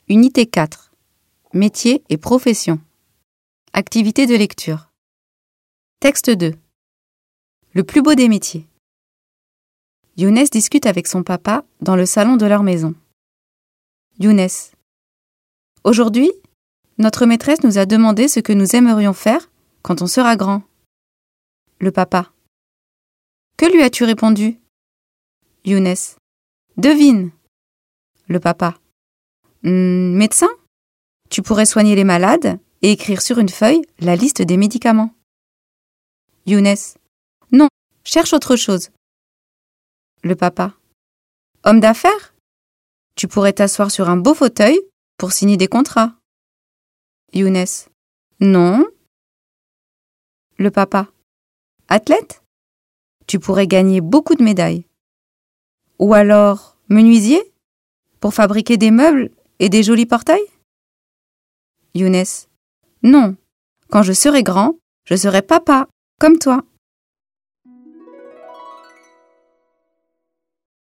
Unité 4. Métiers et professions. Activité de lecture. Texte 2. Le plus beau des métiers. Younes discute avec son papa dans le salon de leur maison. Younes. Aujourd'hui, notre maîtresse nous a demandé ce que nous aimerions faire quand on sera grand. Le papa. Que lui as-tu répondu? Younes. Devine. Le papa. Médecin? Tu pourrais soigner les malades et écrire sur une feuille la liste des médicaments. Younes. Non, cherche autre chose. Le papa. Homme d'affaires? Tu pourrais t'asseoir sur un beau fauteuil pour signer des contrats. Younes. Non. Le papa. Athlète? Tu pourrais gagner beaucoup de médailles. Ou alors menuisier? Pour fabriquer des meubles et des jolis portails? Younes. Non. Quand je serai grand, je serai papa, comme toi.